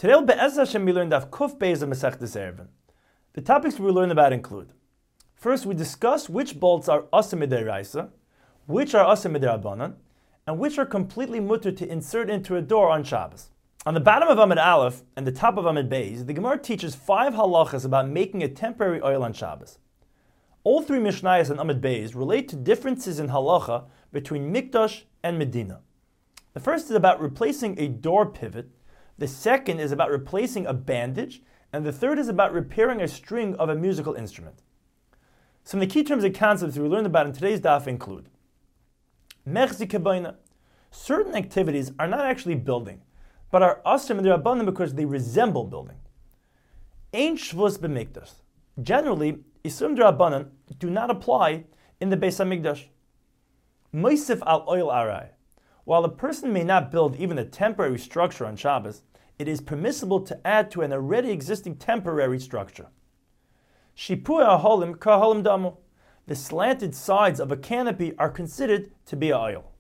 Today, Be'ez Hashem, we learned Daf Kuf Beis of Masechtas Eruvin. The topics we learn about include: first, we discuss which bolts are Asa Midiraisa, which are Asa Midirabanan, and which are completely mutter to insert into a door on Shabbos. On the bottom of Amud Aleph and the top of Amud Beis, the Gemara teaches 5 halachas about making a temporary oil on Shabbos. All 3 Mishnayos and Amud Beis relate to differences in halacha between Mikdash and Medina. The first is about replacing a door pivot, the second is about replacing a bandage, and the third is about repairing a string of a musical instrument. Some of the key terms and concepts we learned about in today's daf include: Mechzi Kebayna. Certain activities are not actually building, but are Asr Midrabanan because they resemble building. Ein Shvus B'Mikdash. Generally, Isur Midrabanan do not apply in the Beis HaMikdash. Moisif al oil arai. While a person may not build even a temporary structure on Shabbos, it is permissible to add to an already existing temporary structure. Shipui ahalim ka'ahalim damu. The slanted sides of a canopy are considered to be a oil.